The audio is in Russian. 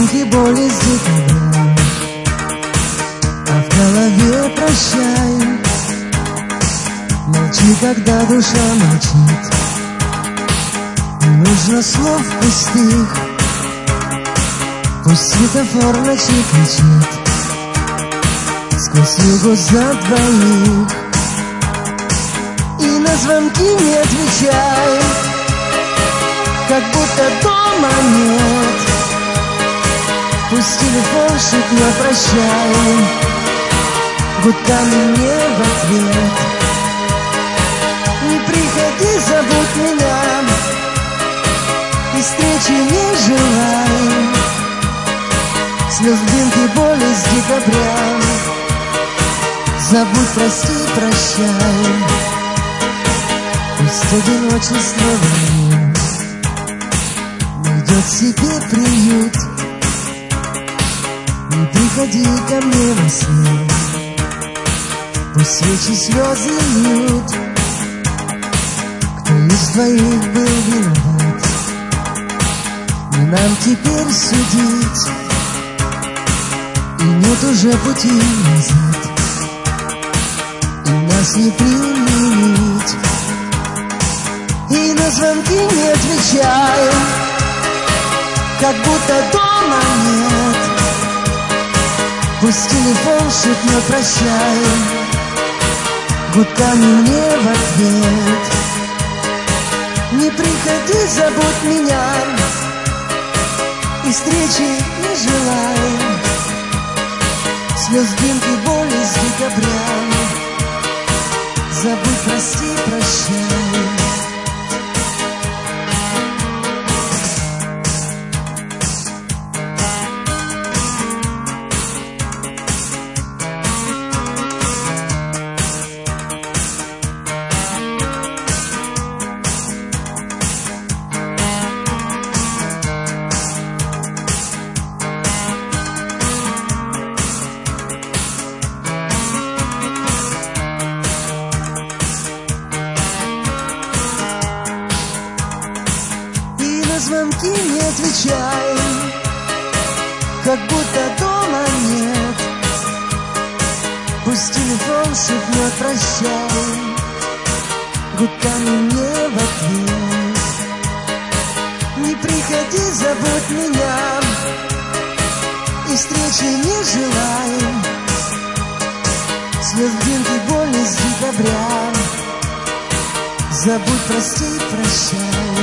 слезинки боли с декабря, а в голове прощай. Молчи, когда душа молчит, не нужно слов пустых. Пусть светофор ночи кричит сквозь югу за двоих. И на звонки не отвечай, как будто дома нет. Пусть телефон шепнет прощай гудками мне в ответ. Не приходи, забудь меня, и встречи не желай. Слез, дымки, боли с декабря, забудь, прости, прощай. Пусть одиночество найдет себе приют. Не приходи ко мне во сне, пусть свечи слезы льют. Кто из двоих был виноват, не нам теперь судить. И нет уже пути назад, и нас не примирить. И на звонки не отвечай, как будто дома нет. Пусть телефон шепнет прощай гудками мне в ответ. Не приходи, забудь меня, и встречи не желай. Слез, дымки, боли с декабря, забудь, прости, прощай. На звонки не отвечай, как будто дома нет. Пусть телефон шепнет прощай гудками мне в ответ. Не приходи, забудь меня, и встречи не желаем. Слез, дымки, боли с декабря, забудь, прости, прощай.